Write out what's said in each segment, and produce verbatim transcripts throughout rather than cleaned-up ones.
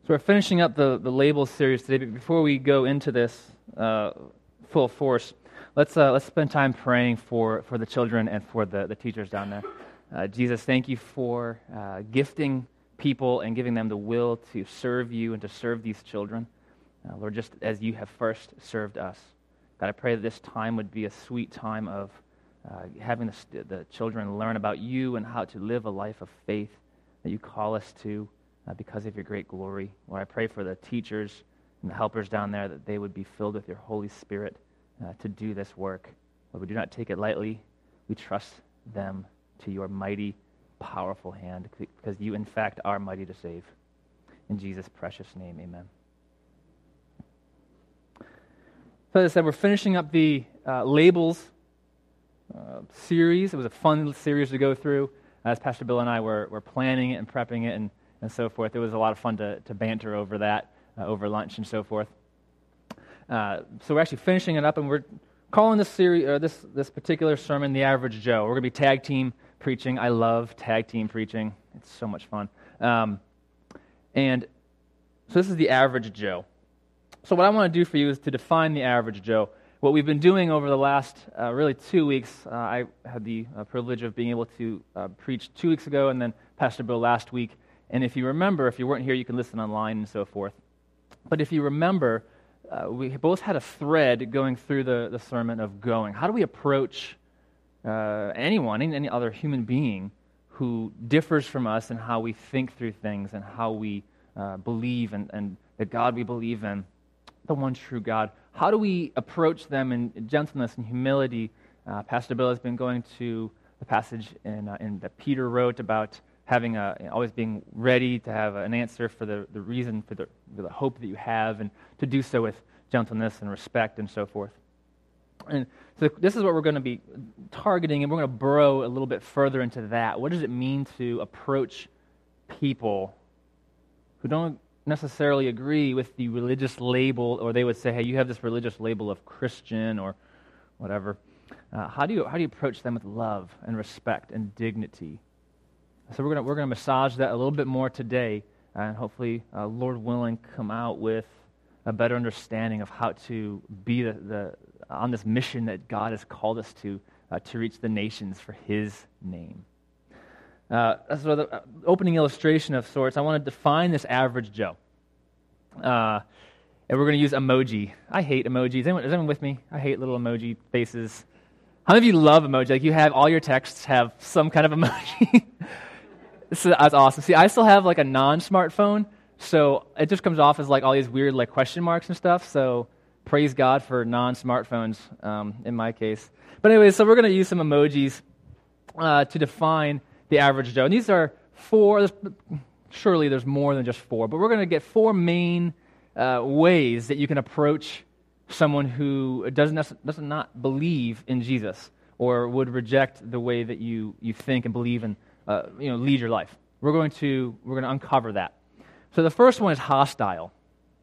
So we're finishing up the, the labels series today, but before we go into this uh, full force, let's uh, let's spend time praying for, for the children and for the, the teachers down there. Uh, Jesus, thank you for uh, gifting people and giving them the will to serve you and to serve these children. Uh, Lord, just as you have first served us. God, I pray that this time would be a sweet time of uh, having the, the children learn about you and how to live a life of faith that you call us to. Uh, because of your great glory. Lord, I pray for the teachers and the helpers down there that they would be filled with your Holy Spirit uh, to do this work. Lord, we do not take it lightly. We trust them to your mighty, powerful hand because you, in fact, are mighty to save. In Jesus' precious name, amen. So as I said, we're finishing up the uh, labels uh, series. It was a fun series to go through. As Pastor Bill and I were, were planning it and prepping it and and so forth. It was a lot of fun to, to banter over that, uh, over lunch and so forth. Uh, so we're actually finishing it up, and we're calling this series, or this this particular sermon, The Average Joe. We're going to be tag team preaching. I love tag team preaching. It's so much fun. Um, and so this is The Average Joe. So what I want to do for you is to define the average Joe. What we've been doing over the last uh, really two weeks, uh, I had the uh, privilege of being able to uh, preach two weeks ago, and then Pastor Bill last week. And if you remember, if you weren't here, you can listen online and so forth. But if you remember, uh, we both had a thread going through the, the sermon of going. How do we approach uh, anyone, any, any other human being who differs from us in how we think through things and how we uh, believe and, and the God we believe in, the one true God? How do we approach them in gentleness and humility? Uh, Pastor Bill has been going to the passage in, uh, in that Peter wrote about having a, always being ready to have an answer for the, the reason, for the, for the hope that you have, and to do so with gentleness and respect and so forth. And so this is what we're going to be targeting, and we're going to burrow a little bit further into that. What does it mean to approach people who don't necessarily agree with the religious label, or they would say, hey, you have this religious label of Christian or whatever. Uh, how do you how do you approach them with love and respect and dignity? So we're gonna we're gonna massage that a little bit more today, and hopefully, uh, Lord willing, come out with a better understanding of how to be the, the on this mission that God has called us to uh, to reach the nations for His name. Uh, so the uh, opening illustration of sorts, I want to define this average Joe, uh, and we're going to use emoji. I hate emojis. Anyone, is anyone with me? I hate little emoji faces. How many of you love emoji? Like you have all your texts have some kind of emoji. So that's awesome. See, I still have like a non-smartphone, so it just comes off as like all these weird like question marks and stuff. So praise God for non-smartphones um, in my case. But anyway, so we're going to use some emojis uh, to define the average Joe. And these are four. There's, surely there's more than just four, but we're going to get four main uh, ways that you can approach someone who doesn't does not believe in Jesus or would reject the way that you you think and believe in. Uh, you know, lead your life. We're going to we're going to uncover that. So the first one is hostile.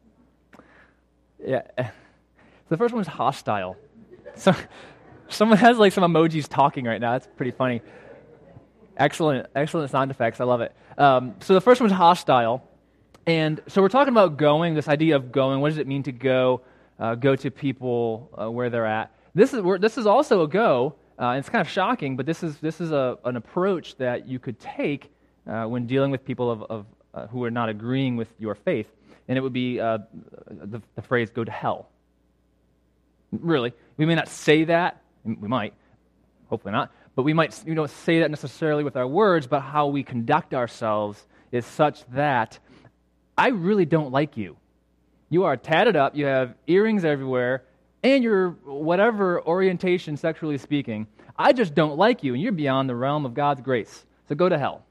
Yeah, so the first one is hostile. So someone has like some emojis talking right now. That's pretty funny. Excellent, excellent sound effects. I love it. Um, so the first one is hostile, and so we're talking about going. This idea of going. What does it mean to go? Uh, go to people uh, where they're at. This is where, this is also a go. Uh, it's kind of shocking, but this is this is a, an approach that you could take uh, when dealing with people of, of uh, who are not agreeing with your faith, and it would be uh, the, the phrase "go to hell." Really, we may not say that. We might, hopefully not, but we might you know say that necessarily with our words. But how we conduct ourselves is such that I really don't like you. You are tatted up. You have earrings everywhere. And you're whatever orientation, sexually speaking, I just don't like you, and you're beyond the realm of God's grace. So go to hell.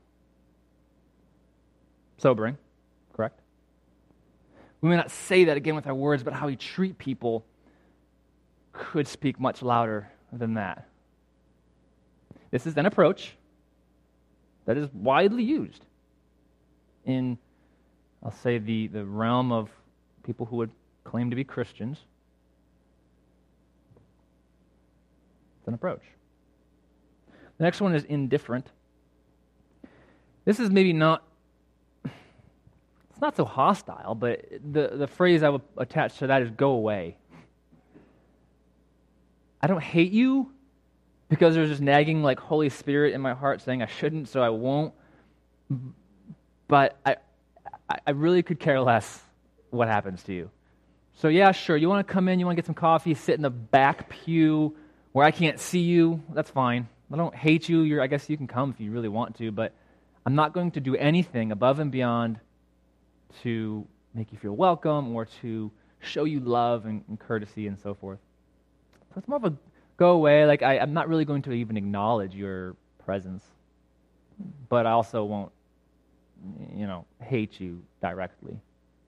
Sobering, correct? We may not say that again with our words, but how we treat people could speak much louder than that. This is an approach that is widely used in, I'll say, the, the realm of people who would claim to be Christians. An approach. The next one is indifferent. This is maybe not it's not so hostile, but the, the phrase I would attach to that is go away. I don't hate you because there's this nagging like Holy Spirit in my heart saying I shouldn't, so I won't. But I, I really could care less what happens to you. So yeah, sure, you want to come in, you want to get some coffee, sit in the back pew where I can't see you, that's fine. I don't hate you. You're, I guess you can come if you really want to, but I'm not going to do anything above and beyond to make you feel welcome or to show you love and, and courtesy and so forth. So it's more of a go away. Like I, I'm not really going to even acknowledge your presence, but I also won't, you know, hate you directly.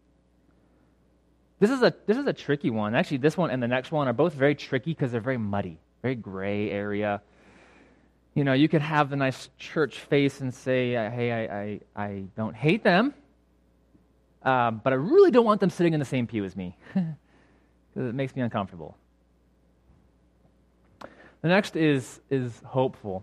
This is a this is a tricky one. Actually, this one and the next one are both very tricky because they're very muddy, very gray area. You know, you could have the nice church face and say, hey, I I, I don't hate them, um, but I really don't want them sitting in the same pew as me because it makes me uncomfortable. The next is is hopeful.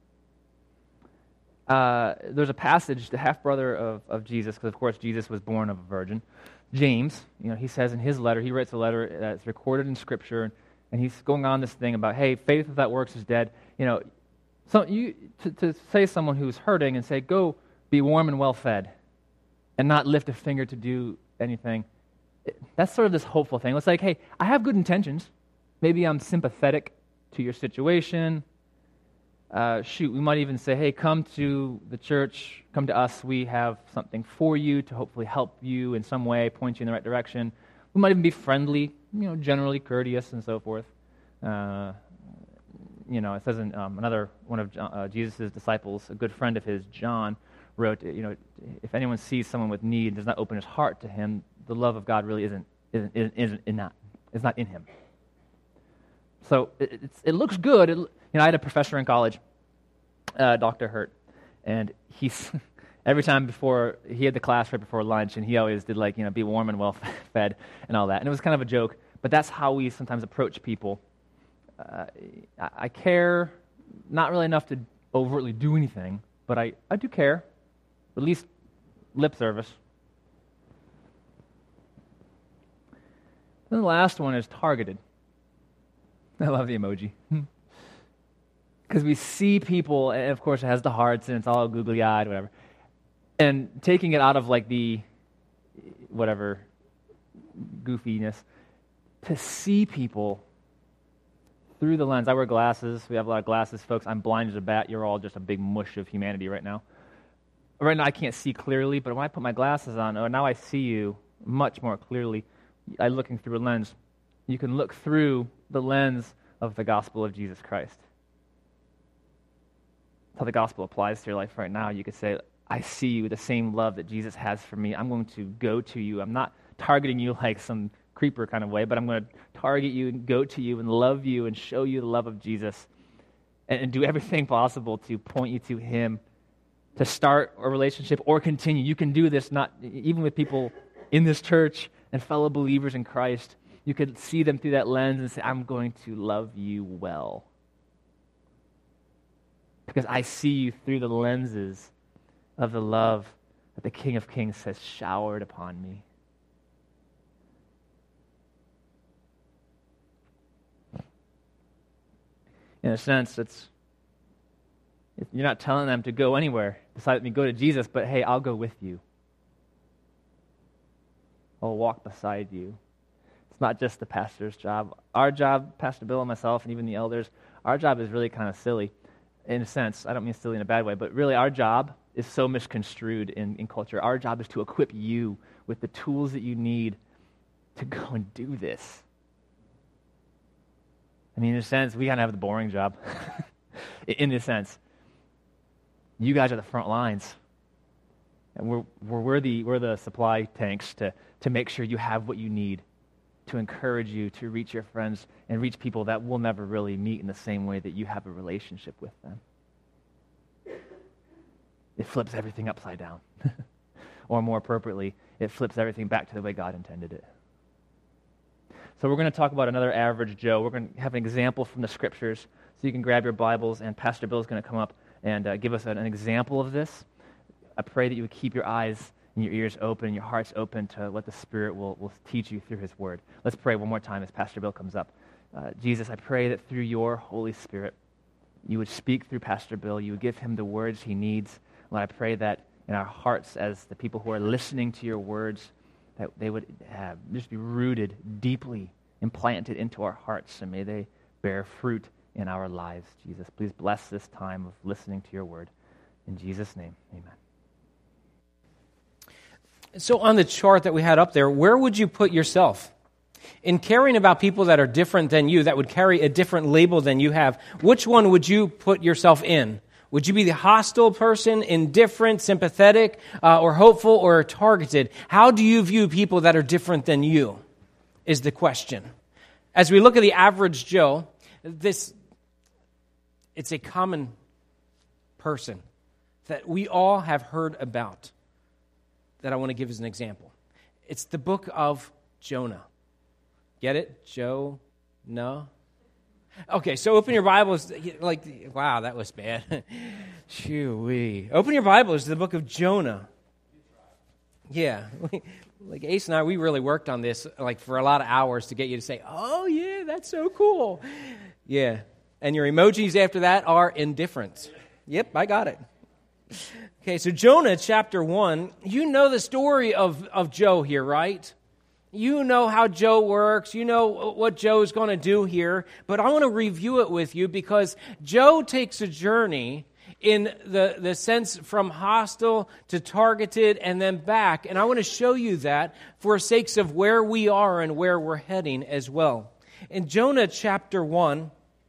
Uh, there's a passage, the half-brother of, of Jesus, because of course Jesus was born of a virgin, James, you know, he says in his letter, he writes a letter that's recorded in Scripture, and he's going on this thing about, hey, faith without works is dead. You know, so you to, to say someone who's hurting and say, go be warm and well-fed, and not lift a finger to do anything, that's sort of this hopeful thing. It's like, hey, I have good intentions. Maybe I'm sympathetic to your situation. Uh, shoot, we might even say, hey, come to the church, come to us. We have something for you to hopefully help you in some way, point you in the right direction. We might even be friendly, you know, generally courteous and so forth. Uh, you know, it says in um, another one of uh, Jesus' disciples, a good friend of his, John, wrote, you know, if anyone sees someone with need and does not open his heart to him, the love of God really isn't isn't isn't, isn't in not is not in him. So it, it's, it looks good. It, you know, I had a professor in college, uh, Doctor Hurt, and he's every time before he had the class right before lunch, and he always did like you know be warm and well fed and all that, and it was kind of a joke, but that's how we sometimes approach people. Uh, I, I care, not really enough to overtly do anything, but I, I do care, at least lip service. Then the last one is targeted. I love the emoji. Because we see people, and of course it has the hearts, and it's all googly-eyed, whatever. And taking it out of like the, whatever, goofiness, to see people through the lens. I wear glasses. We have a lot of glasses, folks. I'm blind as a bat. You're all just a big mush of humanity right now. Right now I can't see clearly, but when I put my glasses on, oh, now I see you much more clearly. I'm looking through a lens. You can look through the lens of the gospel of Jesus Christ. That's how the gospel applies to your life right now. You could say, I see you, the same love that Jesus has for me. I'm going to go to you. I'm not targeting you like some creeper kind of way, but I'm going to target you and go to you and love you and show you the love of Jesus and, and do everything possible to point you to him, to start a relationship or continue. You can do this not even with people in this church and fellow believers in Christ. You could see them through that lens and say, I'm going to love you well. Because I see you through the lenses of the love that the King of Kings has showered upon me. In a sense, it's, you're not telling them to go anywhere besides me, go to Jesus, but hey, I'll go with you. I'll walk beside you. It's not just the pastor's job. Our job, Pastor Bill and myself and even the elders, our job is really kind of silly in a sense. I don't mean silly in a bad way, but really our job is so misconstrued in, in culture. Our job is to equip you with the tools that you need to go and do this. I mean, in a sense, we kind of have the boring job. In a sense, you guys are the front lines. And we're, we're, we're, the, we're the supply tanks to, to make sure you have what you need to encourage you to reach your friends and reach people that will never really meet in the same way that you have a relationship with them. It flips everything upside down. Or more appropriately, it flips everything back to the way God intended it. So we're going to talk about another average Joe. We're going to have an example from the Scriptures. So you can grab your Bibles, and Pastor Bill is going to come up and uh, give us an, an example of this. I pray that you would keep your eyes and your ears open and your hearts open to what the Spirit will, will teach you through his word. Let's pray one more time as Pastor Bill comes up. Uh, Jesus, I pray that through your Holy Spirit, you would speak through Pastor Bill. You would give him the words he needs. Lord, I pray that in our hearts as the people who are listening to your words, that they would have, just be rooted deeply, implanted into our hearts, and may they bear fruit in our lives. Jesus, please bless this time of listening to your word. In Jesus' name, amen. So on the chart that we had up there, where would you put yourself? In caring about people that are different than you, that would carry a different label than you have, which one would you put yourself in? Would you be the hostile person, indifferent, sympathetic, uh, or hopeful, or targeted? How do you view people that are different than you, is the question. As we look at the average Joe, this it's a common person that we all have heard about that I want to give as an example. It's the book of Jonah. Get it? Joe? No? Okay, so open your Bibles. Like, wow, that was bad. Shoo-wee. Open your Bibles to the book of Jonah. Yeah. Like Ace and I, we really worked on this like for a lot of hours to get you to say, oh, yeah, that's so cool. Yeah. And your emojis after that are indifferent. Yep, I got it. Okay, so Jonah chapter one, you know the story of, of Joe here, right? You know how Joe works. You know what Joe's going to do here. But I want to review it with you because Joe takes a journey in the, the sense from hostile to targeted and then back. And I want to show you that for sakes of where we are and where we're heading as well. In Jonah chapter one,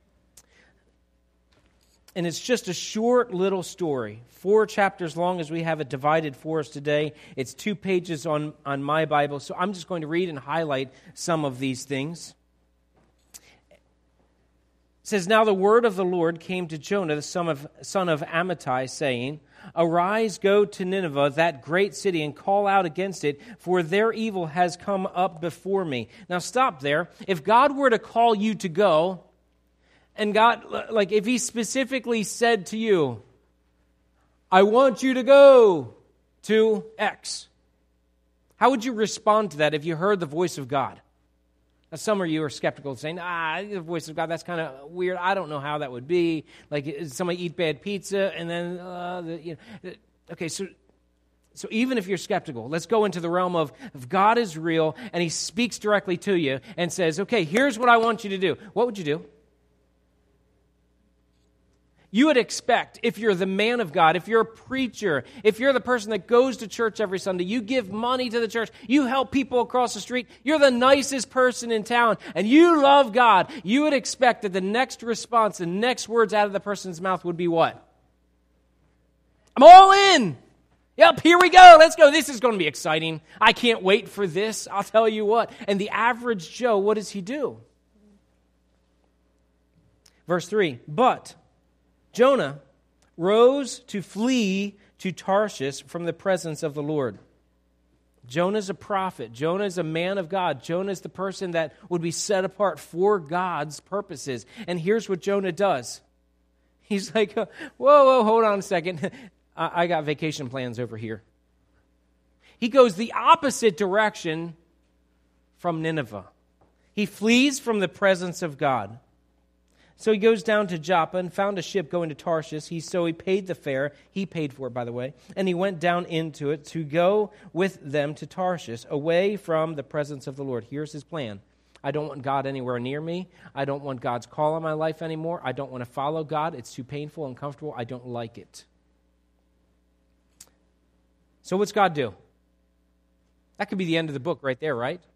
and it's just a short little story, four chapters long as we have it divided for us today. It's two pages on, on my Bible, so I'm just going to read and highlight some of these things. It says, Now the word of the Lord came to Jonah, the son of, son of Amittai, saying, Arise, go to Nineveh, that great city, and call out against it, for their evil has come up before me. Now stop there. If God were to call you to go, and God, like if he specifically said to you, I want you to go to X, how would you respond to that if you heard the voice of God? Now, some of you are skeptical, saying, ah, the voice of God, that's kind of weird. I don't know how that would be. Like, somebody eat bad pizza, and then, uh, the, you know. Okay, so so even if you're skeptical, let's go into the realm of if God is real, and he speaks directly to you and says, okay, here's what I want you to do. What would you do? You would expect, if you're the man of God, if you're a preacher, if you're the person that goes to church every Sunday, you give money to the church, you help people across the street, you're the nicest person in town, and you love God, you would expect that the next response, the next words out of the person's mouth would be what? I'm all in! Yep, here we go, let's go. This is going to be exciting. I can't wait for this, I'll tell you what. And the average Joe, what does he do? Verse three, but Jonah rose to flee to Tarshish from the presence of the Lord. Jonah's a prophet. Jonah's a man of God. Jonah's the person that would be set apart for God's purposes. And here's what Jonah does. He's like, whoa, whoa, hold on a second. I got vacation plans over here. He goes the opposite direction from Nineveh. He flees from the presence of God. So he goes down to Joppa and found a ship going to Tarshish. He, so he paid the fare. He paid for it, by the way. And he went down into it to go with them to Tarshish, away from the presence of the Lord. Here's his plan. I don't want God anywhere near me. I don't want God's call on my life anymore. I don't want to follow God. It's too painful and uncomfortable. I don't like it. So what's God do? That could be the end of the book right there, right?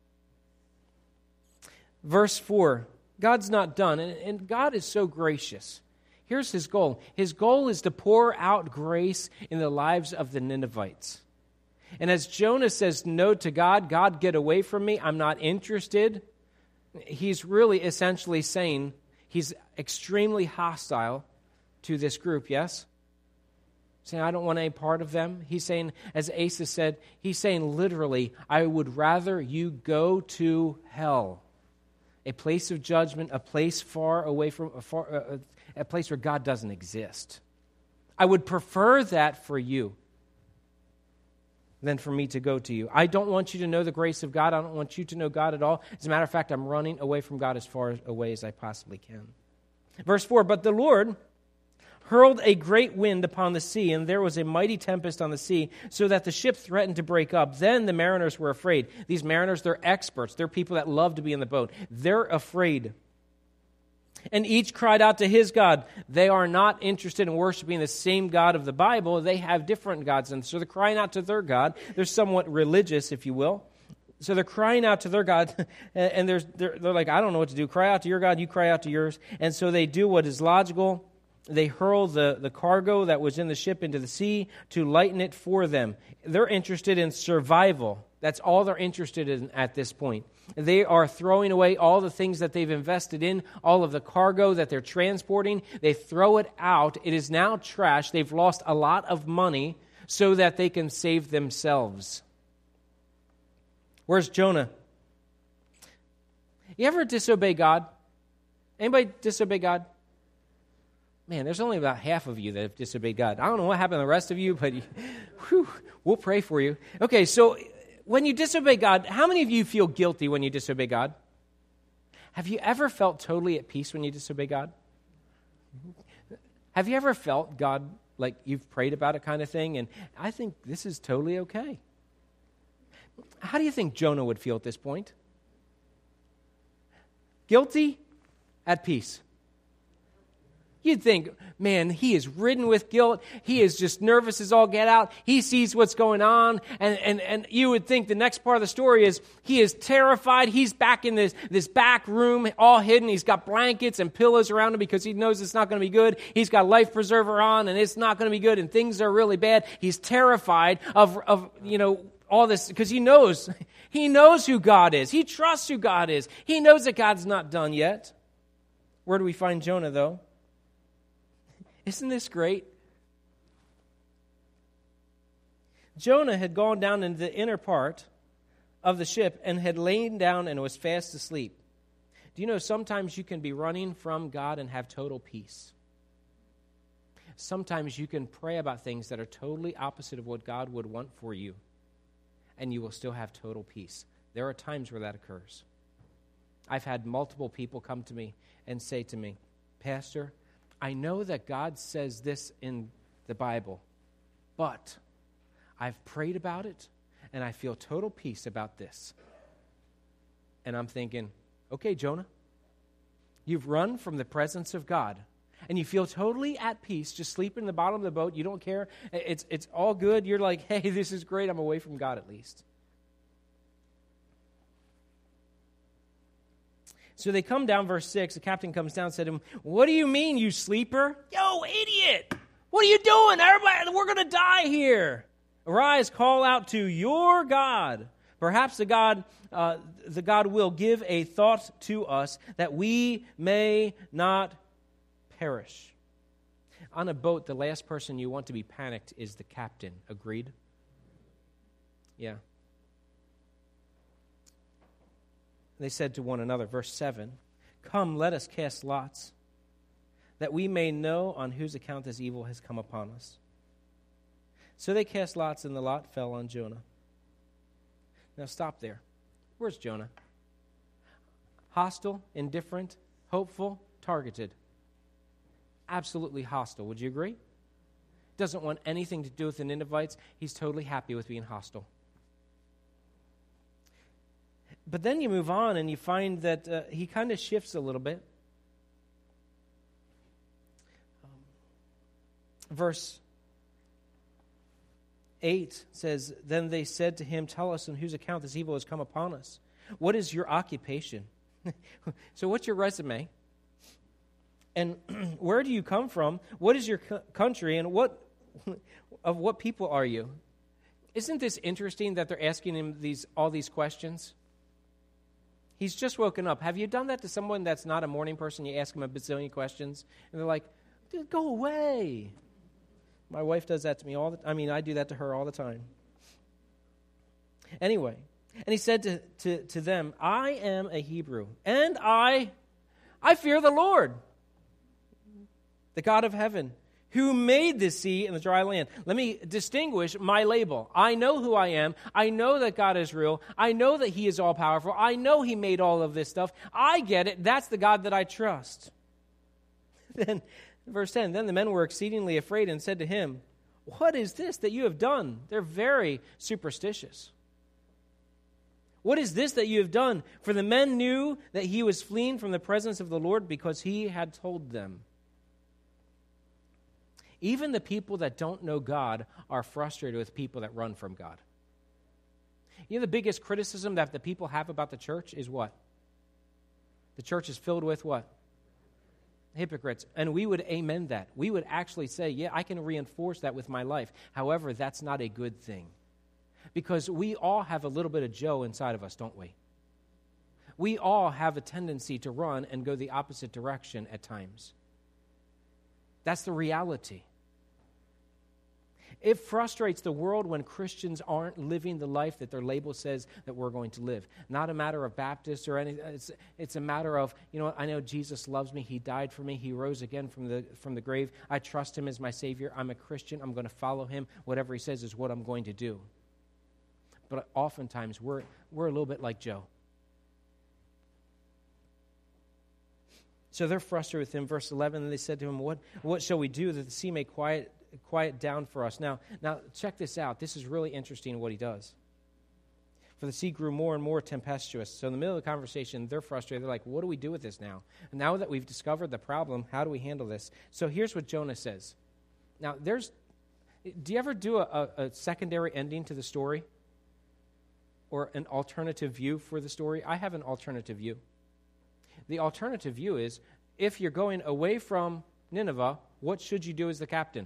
Verse four. God's not done, and God is so gracious. Here's his goal. His goal is to pour out grace in the lives of the Ninevites. And as Jonah says no to God, God, get away from me, I'm not interested, he's really essentially saying he's extremely hostile to this group, yes? Saying, I don't want any part of them. He's saying, as Asa said, he's saying literally, I would rather you go to hell. A place of judgment, a place far away from, a, far, uh, a place where God doesn't exist. I would prefer that for you. than for me to go to you. I don't want you to know the grace of God. I don't want you to know God at all. As a matter of fact, I'm running away from God as far away as I possibly can. Verse four, but the Lord hurled a great wind upon the sea, and there was a mighty tempest on the sea, so that the ship threatened to break up. Then the mariners were afraid. These mariners, they're experts. They're people that love to be in the boat. They're afraid. And each cried out to his God. They are not interested in worshiping the same God of the Bible. They have different gods. And so they're crying out to their God. They're somewhat religious, if you will. So they're crying out to their God. And they're, they're, they're like, I don't know what to do. Cry out to your God. You cry out to yours. And so they do what is logical. They hurl the, the cargo that was in the ship into the sea to lighten it for them. They're interested in survival. That's all they're interested in at this point. They are throwing away all the things that they've invested in, all of the cargo that they're transporting. They throw it out. It is now trash. They've lost a lot of money so that they can save themselves. Where's Jonah? You ever disobey God? Anybody disobey God? Man, there's only about half of you that have disobeyed God. I don't know what happened to the rest of you, but whew, we'll pray for you. Okay, so when you disobey God, how many of you feel guilty when you disobey God? Have you ever felt totally at peace when you disobey God? Have you ever felt God, like you've prayed about it kind of thing, and I think this is totally okay? How do you think Jonah would feel at this point? Guilty, at peace. You'd think, man, he is ridden with guilt. He is just nervous as all get out. He sees what's going on. And, and, and you would think the next part of the story is he is terrified. He's back in this, this back room, all hidden. He's got blankets and pillows around him because he knows it's not going to be good. He's got life preserver on, and it's not going to be good, and things are really bad. He's terrified of, of you know, all this because he knows. He knows who God is. He trusts who God is. He knows that God's not done yet. Where do we find Jonah, though? Isn't this great? Jonah had gone down into the inner part of the ship and had lain down and was fast asleep. Do you know sometimes you can be running from God and have total peace? Sometimes you can pray about things that are totally opposite of what God would want for you, and you will still have total peace. There are times where that occurs. I've had multiple people come to me and say to me, Pastor, I know that God says this in the Bible, but I've prayed about it, and I feel total peace about this. And I'm thinking, okay, Jonah, you've run from the presence of God, and you feel totally at peace, just sleeping in the bottom of the boat. You don't care. It's, it's all good. You're like, hey, this is great. I'm away from God at least. So they come down, verse six, the captain comes down and said to him, what do you mean, you sleeper? Yo, idiot! What are you doing? Everybody, we're going to die here. Arise, call out to your God. Perhaps the God, uh, the God will give a thought to us that we may not perish. On a boat, the last person you want to be panicked is the captain. Agreed? Yeah. They said to one another, verse seven, come, let us cast lots, that we may know on whose account this evil has come upon us. So they cast lots, and the lot fell on Jonah. Now stop there. Where's Jonah? Hostile, indifferent, hopeful, targeted. Absolutely hostile. Would you agree? Doesn't want anything to do with the Ninevites. He's totally happy with being hostile. But then you move on and you find that uh, he kind of shifts a little bit. Um, verse eight says, then they said to him, tell us on whose account this evil has come upon us. What is your occupation? So what's your resume? And where do you come from? What is your co- country? And what of what people are you? Isn't this interesting that they're asking him these all these questions? He's just woken up. Have you done that to someone that's not a morning person? You ask them a bazillion questions, and they're like, dude, go away. My wife does that to me all the time. I mean, I do that to her all the time. Anyway, and he said to, to, to them, I am a Hebrew, and I, I fear the Lord, the God of heaven, Who made the sea and the dry land? Let me distinguish my label. I know who I am. I know that God is real. I know that he is all-powerful. I know he made all of this stuff. I get it. That's the God that I trust. Then, verse ten, then the men were exceedingly afraid and said to him, what is this that you have done? They're very superstitious. What is this that you have done? For the men knew that he was fleeing from the presence of the Lord because he had told them. Even the people that don't know God are frustrated with people that run from God. You know the biggest criticism that the people have about the church is what? The church is filled with what? Hypocrites. And we would amen that. We would actually say, yeah, I can reinforce that with my life. However, that's not a good thing. Because we all have a little bit of Joe inside of us, don't we? We all have a tendency to run and go the opposite direction at times. That's the reality. It frustrates the world when Christians aren't living the life that their label says that we're going to live. Not a matter of Baptist or anything. It's, it's a matter of, you know what, I know Jesus loves me. He died for me. He rose again from the from the grave. I trust him as my Savior. I'm a Christian. I'm going to follow him. Whatever he says is what I'm going to do. But oftentimes we're we're a little bit like Joe. So they're frustrated with him. Verse eleven, and they said to him, What what shall we do that the sea may quiet quiet down for us? Now, now check this out. This is really interesting what he does. For the sea grew more and more tempestuous. So in the middle of the conversation, they're frustrated. They're like, what do we do with this now? And now that we've discovered the problem, how do we handle this? So here's what Jonah says. Now, there's, do you ever do a, a, a secondary ending to the story? Or an alternative view for the story? I have an alternative view. The alternative view is, if you're going away from Nineveh, what should you do as the captain?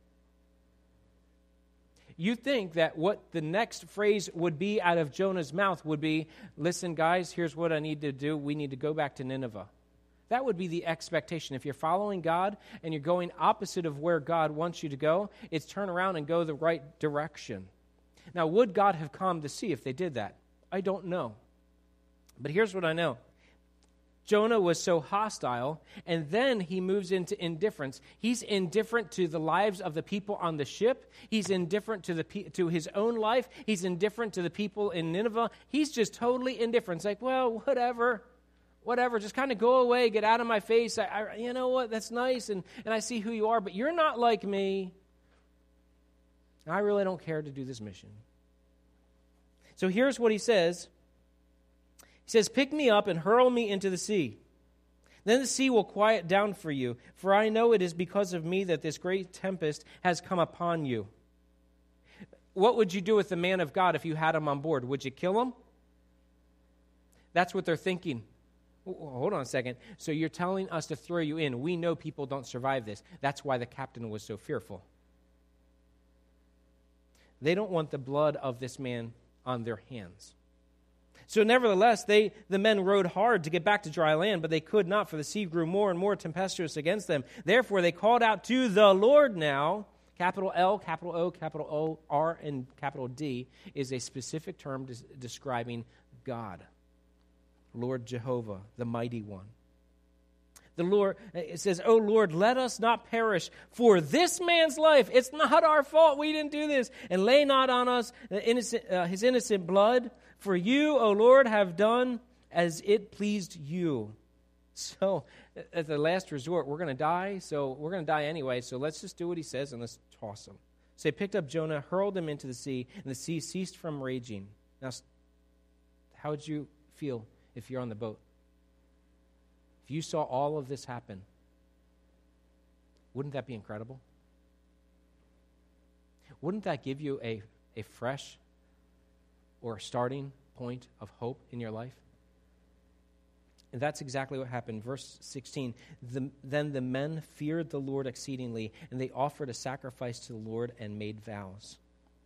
You think that what the next phrase would be out of Jonah's mouth would be, listen, guys, here's what I need to do. We need to go back to Nineveh. That would be the expectation. If you're following God and you're going opposite of where God wants you to go, it's turn around and go the right direction. Now, would God have calmed the sea if they did that? I don't know. But here's what I know. Jonah was so hostile, and then he moves into indifference. He's indifferent to the lives of the people on the ship. He's indifferent to the to his own life. He's indifferent to the people in Nineveh. He's just totally indifferent. It's like, well, whatever, whatever. Just kind of go away, get out of my face. I, I, you know what? That's nice, and, and I see who you are, but you're not like me. I really don't care to do this mission. So here's what he says. He says, pick me up and hurl me into the sea. Then the sea will quiet down for you, for I know it is because of me that this great tempest has come upon you. What would you do with the man of God if you had him on board? Would you kill him? That's what they're thinking. Hold on a second. So you're telling us to throw you in. We know people don't survive this. That's why the captain was so fearful. They don't want the blood of this man on their hands. So nevertheless, they the men rowed hard to get back to dry land, but they could not, for the sea grew more and more tempestuous against them. Therefore they called out to the Lord now. Capital L, capital O, capital O, R, and capital D is a specific term des- describing God. Lord Jehovah, the mighty one. The Lord, it says, "O Lord, let us not perish for this man's life. It's not our fault. We didn't do this. And lay not on us innocent, uh, his innocent blood. For you, O Lord, have done as it pleased you." So, at the last resort, we're going to die. So, we're going to die anyway. So, let's just do what he says and let's toss him. So, they picked up Jonah, hurled him into the sea, and the sea ceased from raging. Now, how would you feel if you're on the boat? If you saw all of this happen, wouldn't that be incredible? Wouldn't that give you a, a fresh or a starting point of hope in your life? And that's exactly what happened. Verse sixteen, the, then the men feared the Lord exceedingly, and they offered a sacrifice to the Lord and made vows.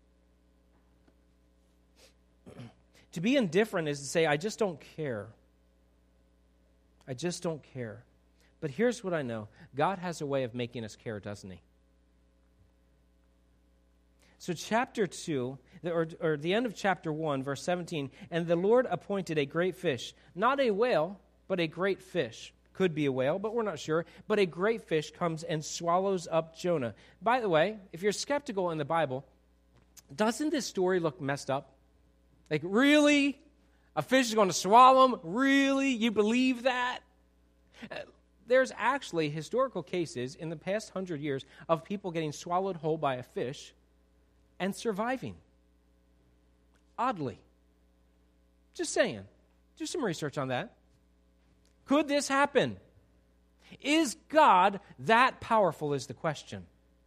To be indifferent is to say, I just don't care. I just don't care. But here's what I know. God has a way of making us care, doesn't he? So chapter two, or, or the end of chapter one, verse seventeen, and the Lord appointed a great fish, not a whale, but a great fish, Could be a whale, but we're not sure. But a great fish comes and swallows up Jonah. By the way, if you're skeptical in the Bible, doesn't this story look messed up? Like, really? A fish is going to swallow him? Really? You believe that? There's actually historical cases in the past hundred years of people getting swallowed whole by a fish and surviving. Oddly. Just saying. Do some research on that. Could this happen? Is God that powerful is the question.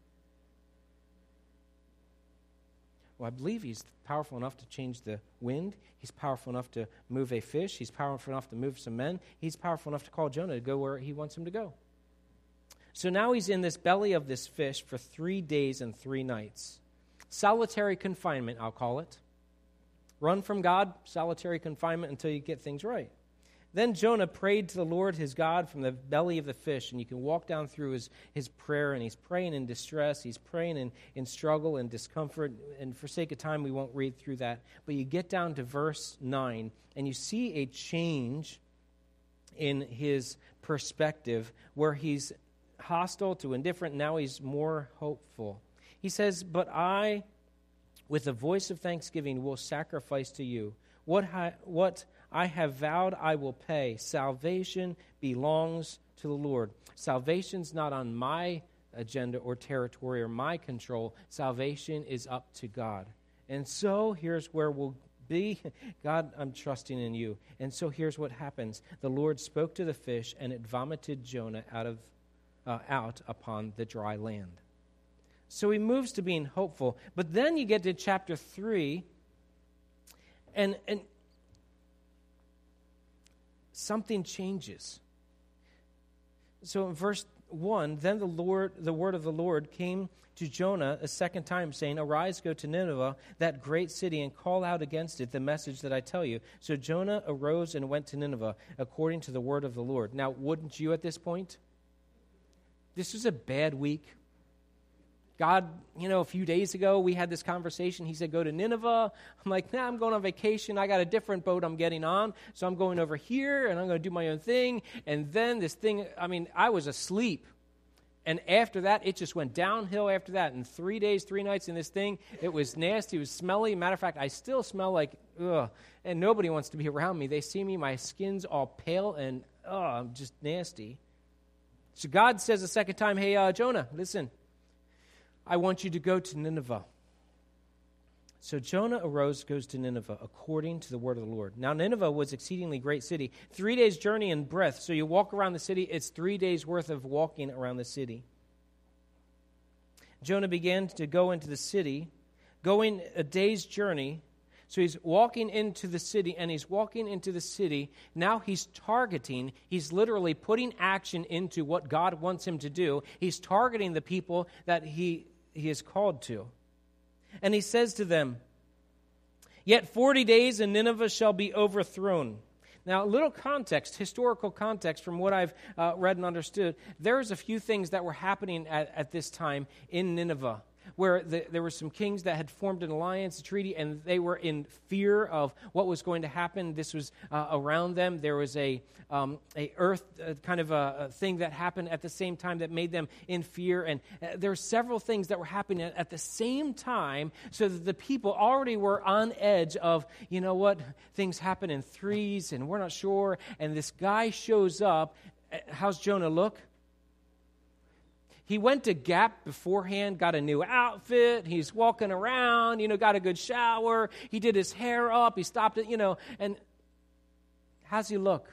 Well, I believe he's powerful enough to change the wind. He's powerful enough to move a fish. He's powerful enough to move some men. He's powerful enough to call Jonah to go where he wants him to go. So now he's in this belly of this fish for three days and three nights. Solitary confinement, I'll call it. Run from God, solitary confinement until you get things right. Then Jonah prayed to the Lord his God from the belly of the fish, and you can walk down through his, his prayer, and he's praying in distress, he's praying in, in struggle and discomfort, and for sake of time we won't read through that. But you get down to verse nine, and you see a change in his perspective, where he's hostile to indifferent, now he's more hopeful. He says, "But I, with a voice of thanksgiving, will sacrifice to you. What I, what I have vowed I will pay. Salvation belongs to the Lord." Salvation's not on my agenda or territory or my control. Salvation is up to God. And so here's where we'll be. God, I'm trusting in you. And so here's what happens. The Lord spoke to the fish, and it vomited Jonah out of uh, out upon the dry land. So he moves to being hopeful. But then you get to chapter three, and and something changes. So in verse one, then the Lord, the word of the Lord came to Jonah a second time, saying, "Arise, go to Nineveh, that great city, and call out against it the message that I tell you." So Jonah arose and went to Nineveh, according to the word of the Lord. Now, wouldn't you at this point? This was a bad week. God, you know, a few days ago, we had this conversation. He said, go to Nineveh. I'm like, nah, I'm going on vacation. I got a different boat I'm getting on. So I'm going over here, and I'm going to do my own thing. And then this thing, I mean, I was asleep. And after that, it just went downhill after that. And three days, three nights in this thing, it was nasty. It was smelly. Matter of fact, I still smell like, ugh. And nobody wants to be around me. They see me, my skin's all pale, and, oh, I'm just nasty. So God says a second time, hey, uh, Jonah, listen. I want you to go to Nineveh. So Jonah arose, goes to Nineveh, according to the word of the Lord. Now Nineveh was exceedingly great city, three days' journey in breadth. So you walk around the city, it's three days' worth of walking around the city. Jonah began to go into the city, going a day's journey. So he's walking into the city, and he's walking into the city. Now he's targeting, he's literally putting action into what God wants him to do. He's targeting the people that he, he is called to. And he says to them, "Yet forty days and Nineveh shall be overthrown." Now, a little context, historical context from what I've uh, read and understood. There's a few things that were happening at, at this time in Nineveh, where the, there were some kings that had formed an alliance, a treaty, and they were in fear of what was going to happen. This was uh, around them. There was a um, a earth uh, kind of a, a thing that happened at the same time that made them in fear. And uh, there were several things that were happening at, at the same time, so that the people already were on edge of, you know what, things happen in threes, and we're not sure. And this guy shows up. How's Jonah look? He went to Gap beforehand, got a new outfit. He's walking around, you know, got a good shower. He did his hair up. He stopped it, you know. And how's he look?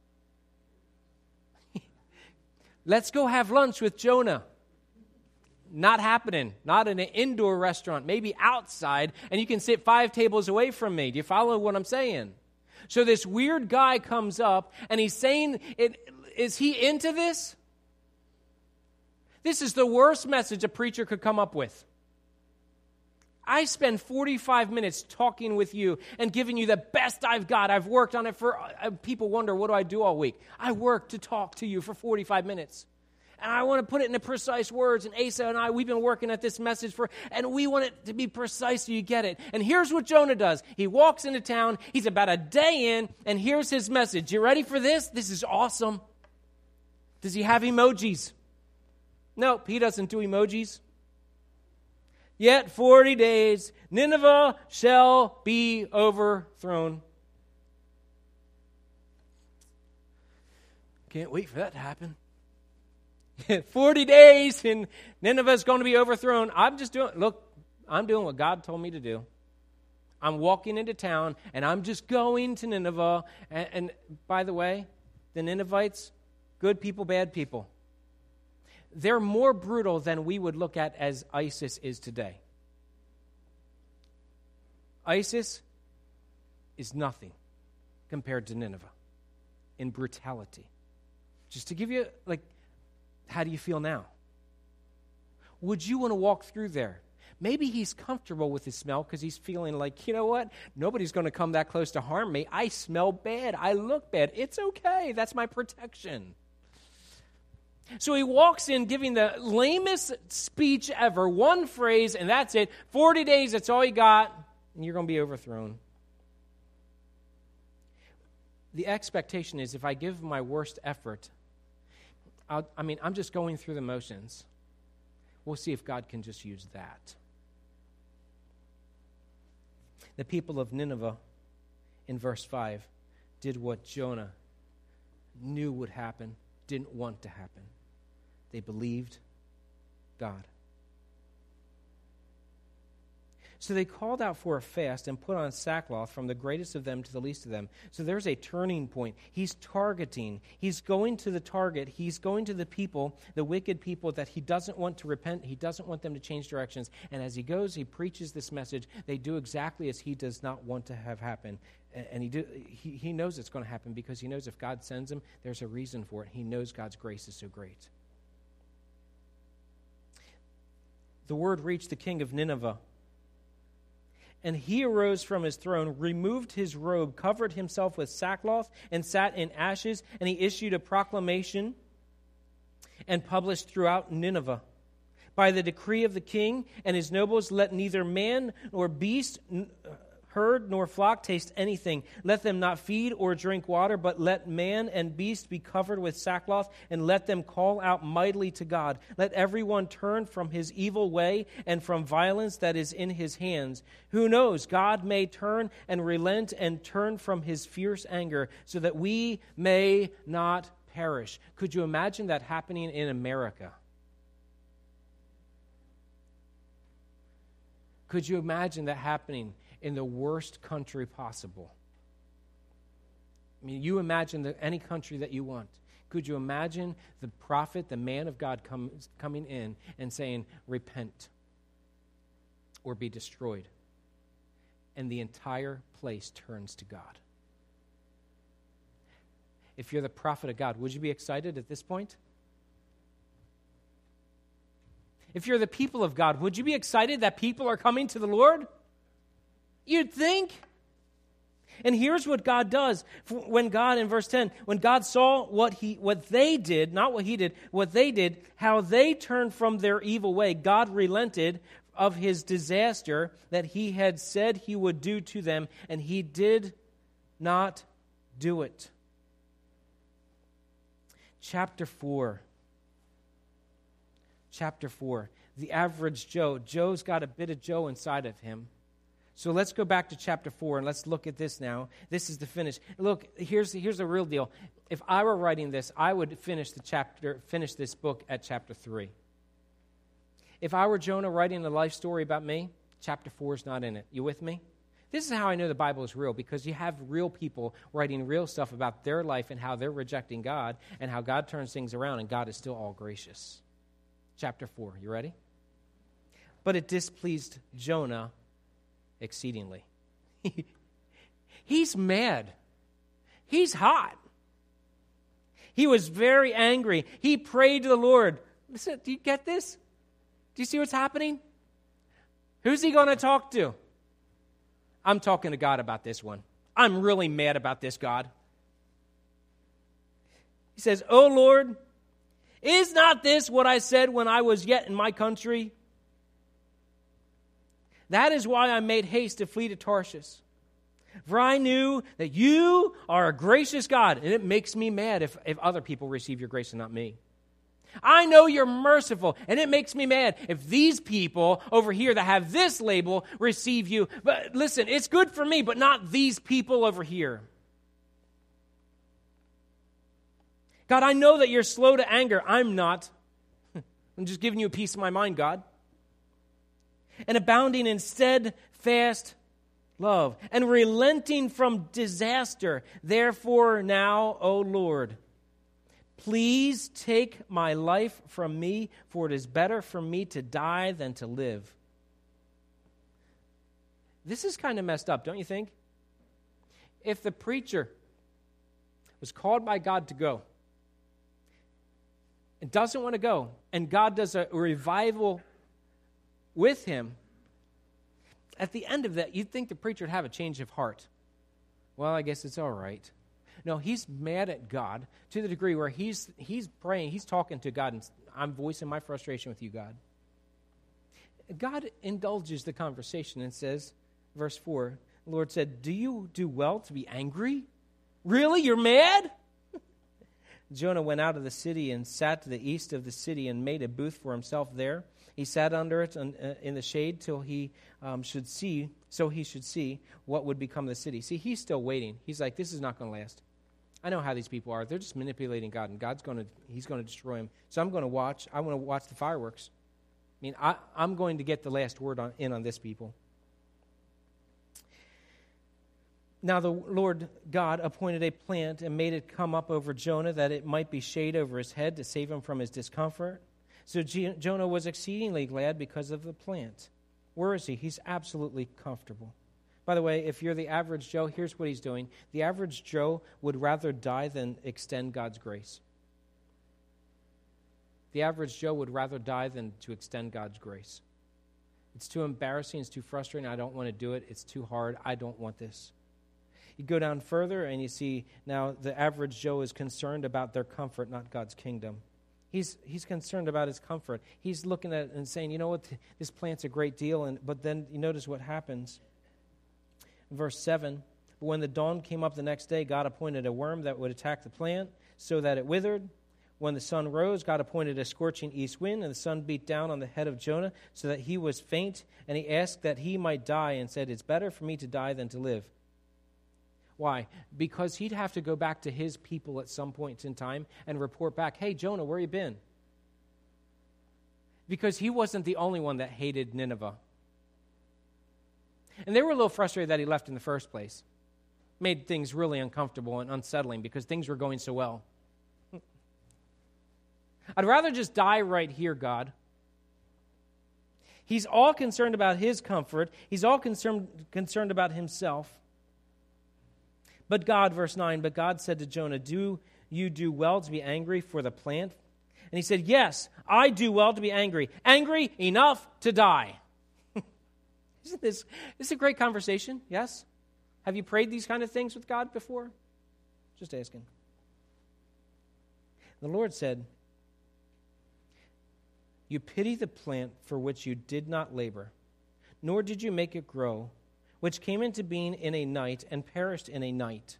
Let's go have lunch with Jonah. Not happening. Not in an indoor restaurant. Maybe outside, and you can sit five tables away from me. Do you follow what I'm saying? So this weird guy comes up, and he's saying, is he into this? This is the worst message a preacher could come up with. I spend forty-five minutes talking with you and giving you the best I've got. I've worked on it for, uh, people wonder, what do I do all week? I work to talk to you for forty-five minutes. And I want to put it into precise words. And Asa and I, we've been working at this message for, and we want it to be precise so you get it. And here's what Jonah does. He walks into town. He's about a day in, and here's his message. You ready for this? This is awesome. Does he have emojis? Nope, he doesn't do emojis. Yet forty days, Nineveh shall be overthrown. Can't wait for that to happen. forty days and Nineveh is going to be overthrown. I'm just doing, look, I'm doing what God told me to do. I'm walking into town and I'm just going to Nineveh. And, and by the way, the Ninevites, good people, bad people. They're more brutal than we would look at as ISIS is today. ISIS is nothing compared to Nineveh in brutality. Just to give you, like, how do you feel now? Would you want to walk through there? Maybe he's comfortable with his smell because he's feeling like, you know what? Nobody's going to come that close to harm me. I smell bad. I look bad. It's okay. That's my protection. So he walks in giving the lamest speech ever, one phrase, and that's it. forty days, that's all you got, and you're going to be overthrown. The expectation is if I give my worst effort, I'll, I mean, I'm just going through the motions. We'll see if God can just use that. The people of Nineveh, in verse five, did what Jonah knew would happen, didn't want to happen. They believed God. So they called out for a fast and put on sackcloth from the greatest of them to the least of them. So there's a turning point. He's targeting. He's going to the target. He's going to the people, the wicked people that he doesn't want to repent. He doesn't want them to change directions. And as he goes, he preaches this message. They do exactly as he does not want to have happen. And he, do, he, he knows it's going to happen because he knows if God sends him, there's a reason for it. He knows God's grace is so great. The word reached the king of Nineveh. And he arose from his throne, removed his robe, covered himself with sackcloth, and sat in ashes. And he issued a proclamation and published throughout Nineveh. By the decree of the king and his nobles, let neither man nor beast, herd nor flock taste anything. Let them not feed or drink water, but let man and beast be covered with sackcloth, and let them call out mightily to God. Let everyone turn from his evil way and from violence that is in his hands. Who knows? God may turn and relent and turn from his fierce anger, so that we may not perish. Could you imagine that happening in America? Could you imagine that happening in the worst country possible? I mean, you imagine the, any country that you want. Could you imagine the prophet, the man of God come, coming in and saying, repent or be destroyed? And the entire place turns to God. If you're the prophet of God, would you be excited at this point? If you're the people of God, would you be excited that people are coming to the Lord? You'd think. And here's what God does. When God, in verse ten, when God saw what he, what they did, not what he did, what they did, how they turned from their evil way, God relented of his disaster that he had said he would do to them, and he did not do it. Chapter four. Chapter four. The average Joe. Joe's got a bit of Joe inside of him. So let's go back to chapter four and let's look at this now. This is the finish. Look, here's here's the real deal. If I were writing this, I would finish the chapter, finish this book at chapter three. If I were Jonah writing a life story about me, chapter four is not in it. You with me? This is how I know the Bible is real, because you have real people writing real stuff about their life and how they're rejecting God and how God turns things around and God is still all gracious. Chapter four, you ready? But it displeased Jonah exceedingly. He's mad. He's hot. He was very angry. He prayed to the Lord. Listen, do you get this? Do you see what's happening? Who's he going to talk to? I'm talking to God about this one. I'm really mad about this, God. He says, "O Lord, is not this what I said when I was yet in my country? That is why I made haste to flee to Tarshish. For I knew that you are a gracious God, and it makes me mad if, if other people receive your grace and not me. I know you're merciful, and it makes me mad if these people over here that have this label receive you. But listen, it's good for me, but not these people over here. God, I know that you're slow to anger. I'm not. I'm just giving you a piece of my mind, God. And abounding in steadfast love, and relenting from disaster. Therefore now, O Lord, please take my life from me, for it is better for me to die than to live. This is kind of messed up, don't you think? If the preacher was called by God to go and doesn't want to go, and God does a revival with him, at the end of that, you'd think the preacher would have a change of heart. Well, I guess it's all right. No, he's mad at God to the degree where he's he's praying, he's talking to God, and I'm voicing my frustration with you, God. God indulges the conversation and says, verse four, the Lord said, do you do well to be angry? Really? You're mad? Jonah went out of the city and sat to the east of the city and made a booth for himself there. He sat under it in the shade till he um, should see, so he should see what would become of the city. See, he's still waiting. He's like, this is not going to last. I know how these people are. They're just manipulating God, and God's going to, he's going to destroy him. So I'm going to watch. I want to watch the fireworks. I mean, I, I'm going to get the last word on, in on this people. Now the Lord God appointed a plant and made it come up over Jonah, that it might be shade over his head to save him from his discomfort. So G- Jonah was exceedingly glad because of the plant. Where is he? He's absolutely comfortable. By the way, if you're the average Joe, here's what he's doing. The average Joe would rather die than extend God's grace. The average Joe would rather die than to extend God's grace. It's too embarrassing. It's too frustrating. I don't want to do it. It's too hard. I don't want this. You go down further and you see now the average Joe is concerned about their comfort, not God's kingdom. He's he's concerned about his comfort. He's looking at it and saying, you know what, this plant's a great deal. And but then you notice what happens. In verse seven, but when the dawn came up the next day, God appointed a worm that would attack the plant so that it withered. When the sun rose, God appointed a scorching east wind, and the sun beat down on the head of Jonah so that he was faint. And he asked that he might die and said, it's better for me to die than to live. Why? Because he'd have to go back to his people at some point in time and report back, hey, Jonah, where you been? Because he wasn't the only one that hated Nineveh. And they were a little frustrated that he left in the first place. Made things really uncomfortable and unsettling because things were going so well. I'd rather just die right here, God. He's all concerned about his comfort. He's all concerned, concerned about himself. But God, verse nine, but God said to Jonah, do you do well to be angry for the plant? And he said, yes, I do well to be angry. Angry enough to die. Isn't this, this is a great conversation? Yes? Have you prayed these kind of things with God before? Just asking. The Lord said, you pity the plant for which you did not labor, nor did you make it grow, which came into being in a night and perished in a night.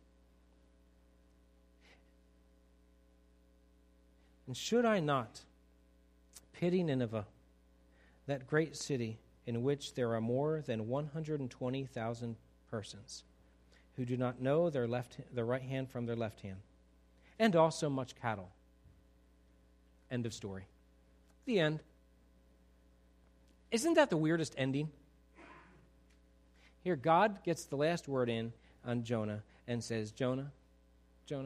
And should I not pity Nineveh, that great city in which there are more than one hundred twenty thousand persons who do not know their left, their right hand from their left hand, and also much cattle? End of story. The end. Isn't that the weirdest ending? Here, God gets the last word in on Jonah and says, Jonah, Jonah,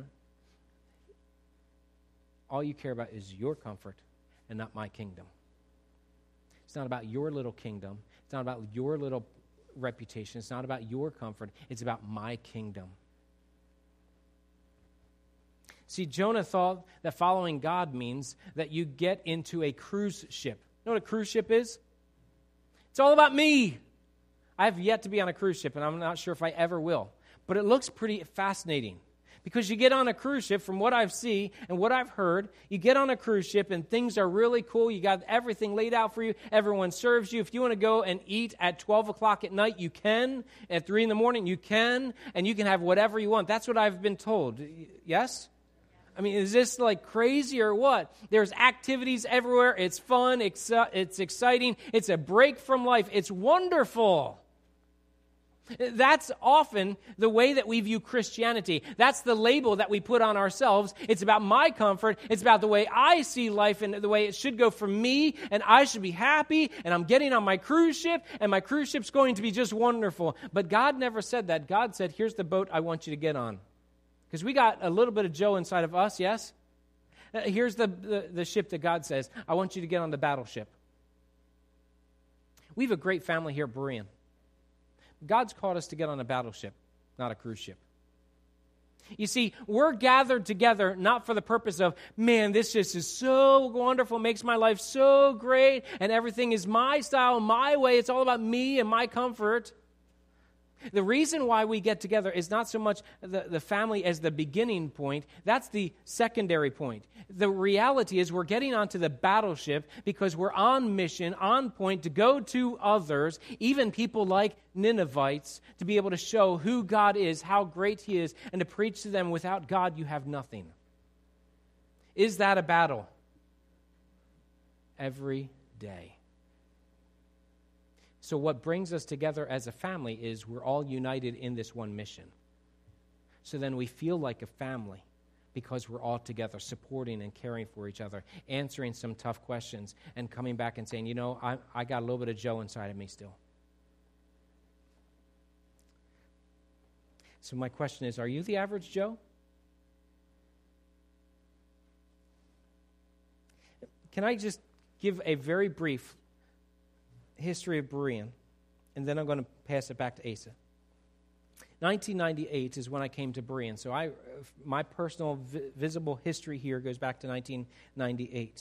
all you care about is your comfort and not my kingdom. It's not about your little kingdom. It's not about your little reputation. It's not about your comfort. It's about my kingdom. See, Jonah thought that following God means that you get into a cruise ship. You know what a cruise ship is? It's all about me. I have yet to be on a cruise ship, and I'm not sure if I ever will. But it looks pretty fascinating Because you get on a cruise ship, from what I've seen and what I've heard, you get on a cruise ship and things are really cool. You got everything laid out for you. Everyone serves you. If you want to go and eat at twelve o'clock at night, you can. At three in the morning, you can. And you can have whatever you want. That's what I've been told. Yes? I mean, is this like crazy or what? There's activities everywhere. It's fun. It's, uh, it's exciting. It's a break from life. It's wonderful. That's often the way that we view Christianity. That's the label that we put on ourselves. It's about my comfort. It's about the way I see life and the way it should go for me, and I should be happy, and I'm getting on my cruise ship, and my cruise ship's going to be just wonderful. But God never said that. God said, here's the boat I want you to get on. Because we got a little bit of Joe inside of us, yes? Here's the, the, the ship that God says, I want you to get on the battleship. We have a great family here at Berean. God's called us to get on a battleship, not a cruise ship. You see, we're gathered together not for the purpose of, man, this just is so wonderful, makes my life so great, and everything is my style, my way. It's all about me and my comfort. The reason why we get together is not so much the, the family as the beginning point. That's the secondary point. The reality is we're getting onto the battleship because we're on mission, on point to go to others, even people like Ninevites, to be able to show who God is, how great He is, and to preach to them, without God you have nothing. Is that a battle? Every day. So what brings us together as a family is we're all united in this one mission. So then we feel like a family because we're all together supporting and caring for each other, answering some tough questions, and coming back and saying, you know, I, I got a little bit of Joe inside of me still. So my question is, are you the average Joe? Can I just give a very brief history of Berean, and then I'm going to pass it back to Asa. nineteen ninety-eight is when I came to Berean, so I, my personal vi- visible history here goes back to nineteen ninety-eight.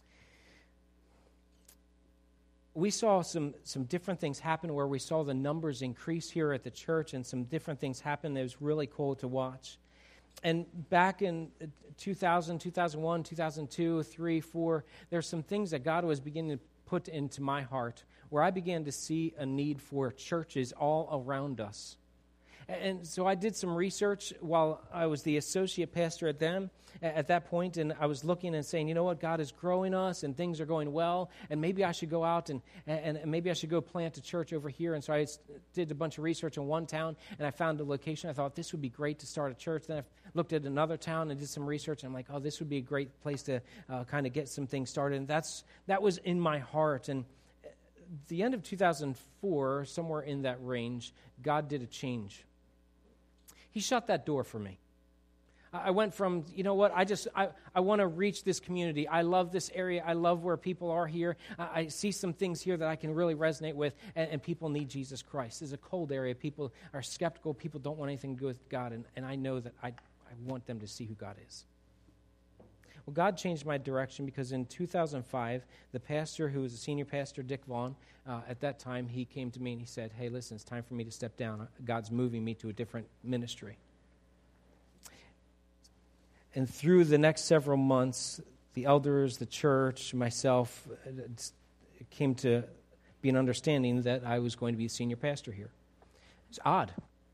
We saw some, some different things happen where we saw the numbers increase here at the church, and some different things happen that was really cool to watch. And back in two thousand, two thousand one, two thousand two, three, four, there's some things that God was beginning to put into my heart where I began to see a need for churches all around us. And so I did some research while I was the associate pastor at them at that point, and I was looking and saying, you know what, God is growing us and things are going well, and maybe I should go out and, and, and maybe I should go plant a church over here. And so I did a bunch of research in one town, and I found a location. I thought this would be great to start a church. Then I looked at another town and did some research, and I'm like, oh, this would be a great place to uh, kind of get some things started. And that's that was in my heart. And at the end of two thousand four, somewhere in that range, God did a change. He shut that door for me. I went from, you know what, I just, I, I want to reach this community. I love this area. I love where people are here. I, I see some things here that I can really resonate with, and, and people need Jesus Christ. It's a cold area. People are skeptical. People don't want anything to do with God, and, and I know that I, I want them to see who God is. Well, God changed my direction because in two thousand five, the pastor who was a senior pastor, Dick Vaughn, uh, at that time, he came to me and he said, hey, listen, it's time for me to step down. God's moving me to a different ministry. And through the next several months, the elders, the church, myself, came to be an understanding that I was going to be a senior pastor here. It's odd.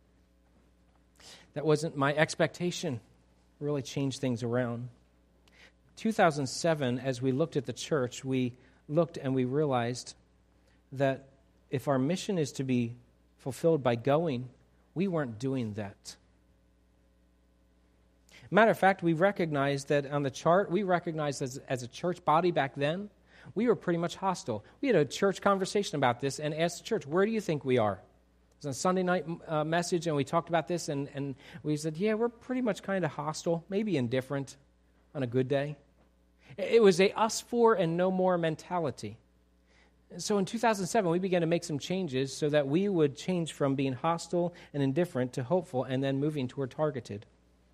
That wasn't my expectation. Really changed things around. two thousand seven, as we looked at the church, we looked and we realized that if our mission is to be fulfilled by going, we weren't doing that. Matter of fact, we recognized that on the chart, we recognized as, as a church body back then, we were pretty much hostile. We had a church conversation about this and asked the church, where do you think we are? It was a Sunday night uh, message, and we talked about this, and, and we said, yeah, we're pretty much kind of hostile, maybe indifferent on a good day. It was a us for and no more mentality. So in two thousand seven, we began to make some changes so that we would change from being hostile and indifferent to hopeful and then moving toward targeted.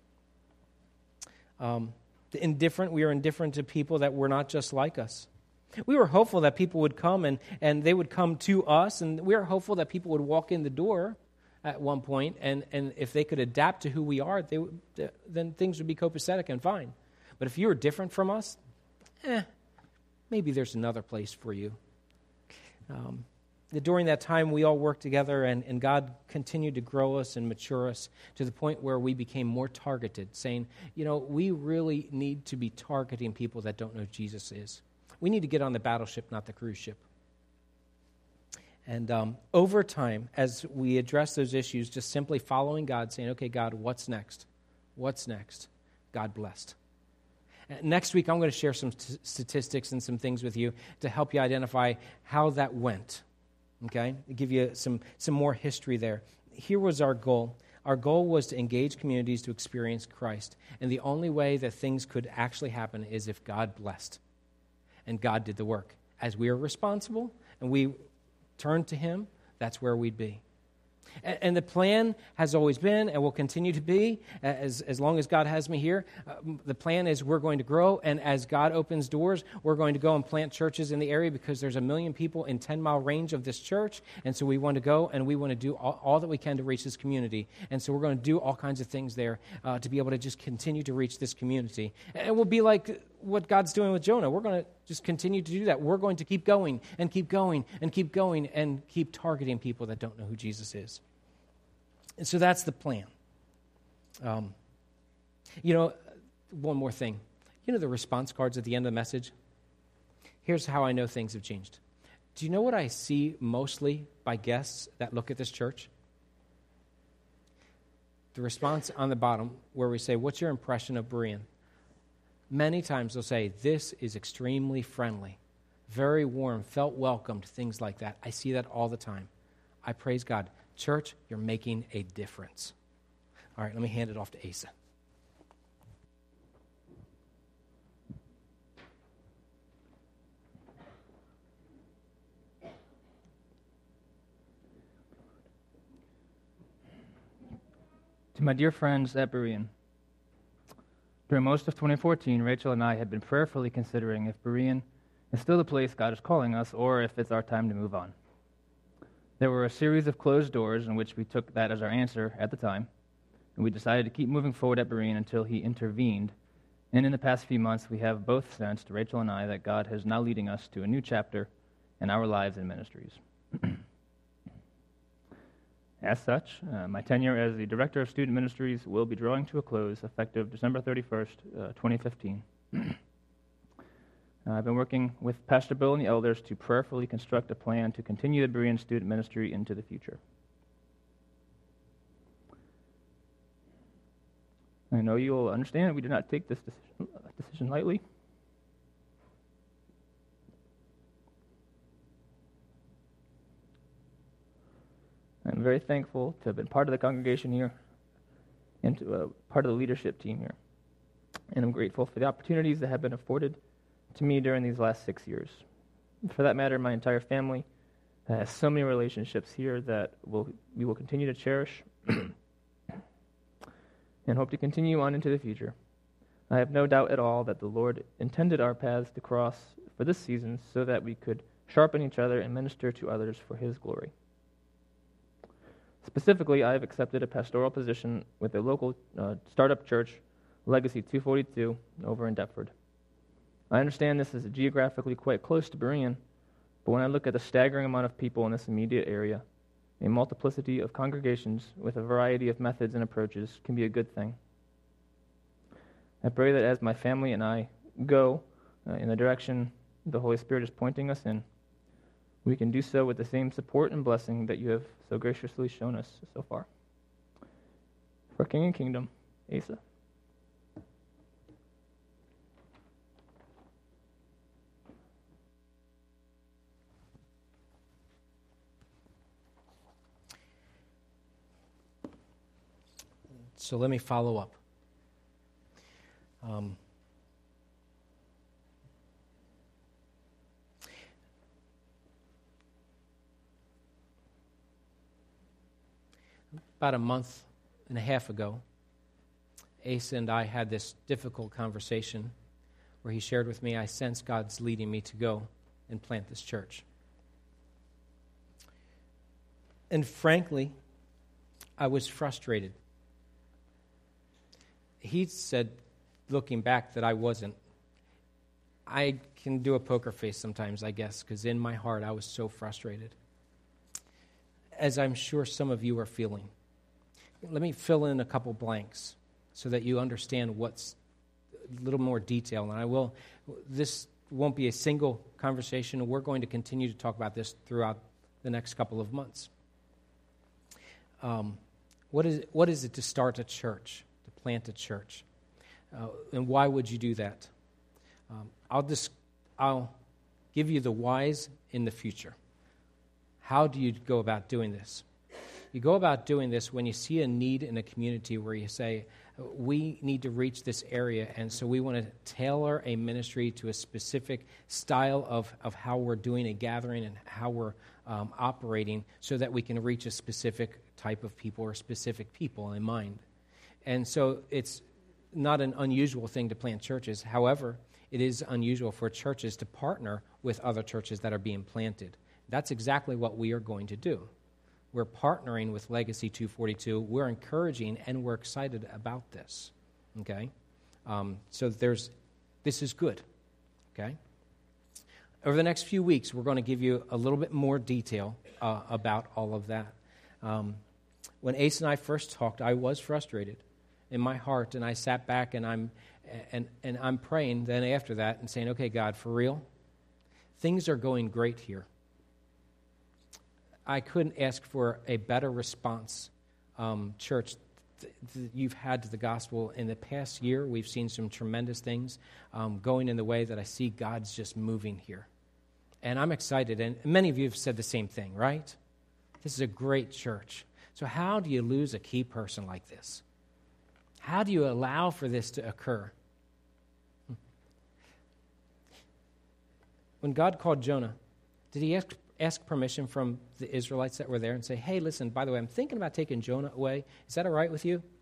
Um, indifferent, we are indifferent to people that were not just like us. We were hopeful that people would come and, and they would come to us, and we were hopeful that people would walk in the door at one point, and, and if they could adapt to who we are, they would, then things would be copacetic and fine. But if you're different from us, eh, maybe there's another place for you. Um, during that time, we all worked together, and, and God continued to grow us and mature us to the point where we became more targeted, saying, you know, we really need to be targeting people that don't know who Jesus is. We need to get on the battleship, not the cruise ship. And um, over time, as we address those issues, just simply following God, saying, okay, God, what's next? What's next? God blessed. Next week, I'm going to share some t- statistics and some things with you to help you identify how that went, okay? I'll give you some, some more history there. Here was our goal. Our goal was to engage communities to experience Christ, and the only way that things could actually happen is if God blessed, and God did the work. As we are responsible, and we turned to Him, that's where we'd be. And the plan has always been and will continue to be, as, as long as God has me here, uh, the plan is we're going to grow, and as God opens doors, we're going to go and plant churches in the area because there's a million people in ten-mile range of this church, and so we want to go and we want to do all, all that we can to reach this community. And so we're going to do all kinds of things there uh, to be able to just continue to reach this community. And we'll be like what God's doing with Jonah. We're going to just continue to do that. We're going to keep going and keep going and keep going and keep targeting people that don't know who Jesus is. And so that's the plan. Um, you know, one more thing. You know the response cards at the end of the message? Here's how I know things have changed. Do you know what I see mostly by guests that look at this church? The response on the bottom where we say, what's your impression of Berean? Many times they'll say, this is extremely friendly, very warm, felt welcomed, things like that. I see that all the time. I praise God. Church, you're making a difference. All right, let me hand it off to Asa. To my dear friends at Berean, during most of twenty fourteen, Rachel and I had been prayerfully considering if Berean is still the place God is calling us or if it's our time to move on. There were a series of closed doors in which we took that as our answer at the time, and we decided to keep moving forward at Berean until He intervened. And in the past few months, we have both sensed, Rachel and I, that God is now leading us to a new chapter in our lives and ministries. As such, uh, my tenure as the Director of Student Ministries will be drawing to a close effective December thirty-first, uh, twenty fifteen. Uh, I've been working with Pastor Bill and the elders to prayerfully construct a plan to continue the Berean student ministry into the future. I know you'll understand we did not take this decision, decision lightly. I'm very thankful to have been part of the congregation here and to uh, part of the leadership team here. And I'm grateful for the opportunities that have been afforded to me during these last six years. For that matter, my entire family has so many relationships here that we'll, we will continue to cherish and hope to continue on into the future. I have no doubt at all that the Lord intended our paths to cross for this season so that we could sharpen each other and minister to others for His glory. Specifically, I have accepted a pastoral position with a local uh, startup church, Legacy two forty-two, over in Deptford. I understand this is geographically quite close to Berean, but when I look at the staggering amount of people in this immediate area, a multiplicity of congregations with a variety of methods and approaches can be a good thing. I pray that as my family and I go uh, in the direction the Holy Spirit is pointing us in, we can do so with the same support and blessing that you have so graciously shown us so far. For King and Kingdom, Asa. So let me follow up. Um, about a month and a half ago, Asa and I had this difficult conversation where he shared with me, I sense God's leading me to go and plant this church. And frankly, I was frustrated. He said, looking back, that I wasn't. I can do a poker face sometimes, I guess, because in my heart I was so frustrated, as I'm sure some of you are feeling. Let me fill in a couple blanks so that you understand what's a little more detail. And I will, this won't be a single conversation. We're going to continue to talk about this throughout the next couple of months. Um, what is, what is it to start a church, to plant a church? Uh, and why would you do that? Um, I'll just, I'll give you the whys in the future. How do you go about doing this? You go about doing this when you see a need in a community where you say, we need to reach this area, and so we want to tailor a ministry to a specific style of, of how we're doing a gathering and how we're um, operating so that we can reach a specific type of people or specific people in mind. And so it's not an unusual thing to plant churches. However, it is unusual for churches to partner with other churches that are being planted. That's exactly what we are going to do. We're partnering with Legacy two forty-two. We're encouraging and we're excited about this. Okay? Um, so there's, this is good. Okay? Over the next few weeks, we're going to give you a little bit more detail uh, about all of that. Um, when Ace and I first talked, I was frustrated in my heart, and I sat back and I'm and and I'm praying then after that and saying, okay, God, for real, things are going great here. I couldn't ask for a better response, um, church, th- th- you've had to the gospel. In the past year, we've seen some tremendous things um, going in the way that I see God's just moving here. And I'm excited, and many of you have said the same thing, right? This is a great church. So how do you lose a key person like this? How do you allow for this to occur? When God called Jonah, did he ask, ask permission from the Israelites that were there and say, hey, listen, by the way, I'm thinking about taking Jonah away. Is that all right with you?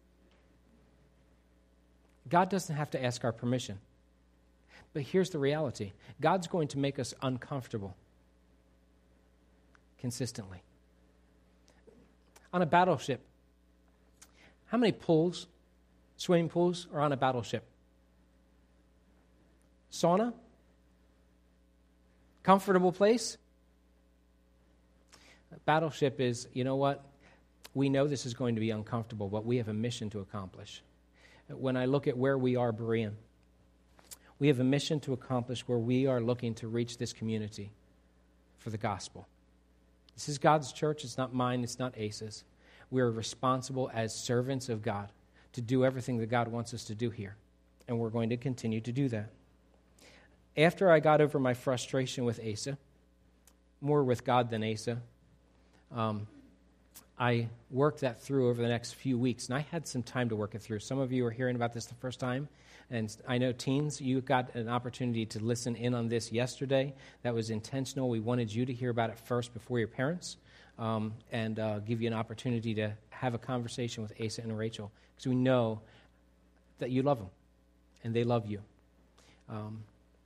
God doesn't have to ask our permission. But here's the reality. God's going to make us uncomfortable consistently. On a battleship, how many pools, swimming pools, are on a battleship? Sauna? Comfortable place? A battleship is, you know what? We know this is going to be uncomfortable, but we have a mission to accomplish. When I look at where we are, Berean, we have a mission to accomplish where we are looking to reach this community for the gospel. This is God's church. It's not mine. It's not Ace's. We are responsible as servants of God to do everything that God wants us to do here, and we're going to continue to do that. After I got over my frustration with Asa, more with God than Asa, um, I worked that through over the next few weeks, and I had some time to work it through. Some of you are hearing about this the first time, and I know teens, you got an opportunity to listen in on this yesterday. That was intentional. We wanted you to hear about it first before your parents, um, and uh, give you an opportunity to have a conversation with Asa and Rachel, because we know that you love them, and they love you. Um,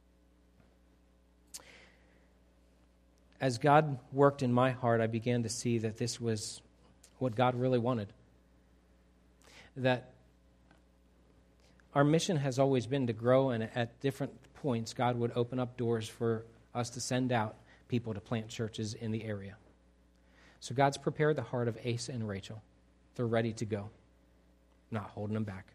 as God worked in my heart, I began to see that this was what God really wanted. That our mission has always been to grow, and at different points, God would open up doors for us to send out people to plant churches in the area. So God's prepared the heart of Asa and Rachel. They're ready to go, not holding them back.